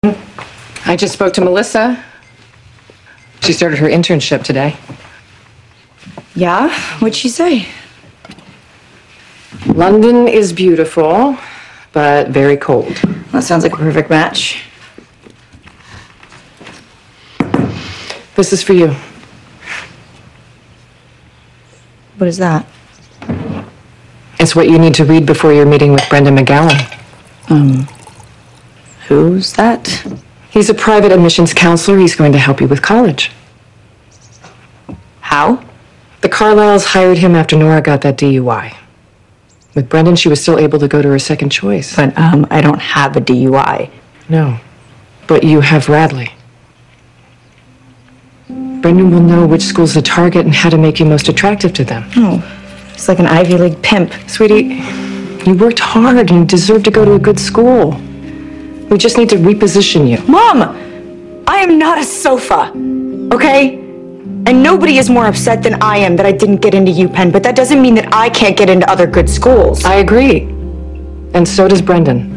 I just spoke to Melissa. She started her internship today. Yeah? What'd she say? London is beautiful, but very cold. That sounds like a perfect match. This is for you. What is that? It's what you need to read before your meeting with Brendan McGowan. Who's that? He's a private admissions counselor. He's going to help you with college. How? The Carlyles hired him after Nora got that DUI. With Brendan, she was still able to go to her second choice. But, I don't have a DUI. No, but you have Radley. Brendan will know which schools to target and how to make you most attractive to them. Oh, he's like an Ivy League pimp. Sweetie, you worked hard and you deserve to go to a good school. We just need to reposition you. Mom! I am not a sofa, okay? And nobody is more upset than I am that I didn't get into UPenn, but that doesn't mean that I can't get into other good schools. I agree. And so does Brendan.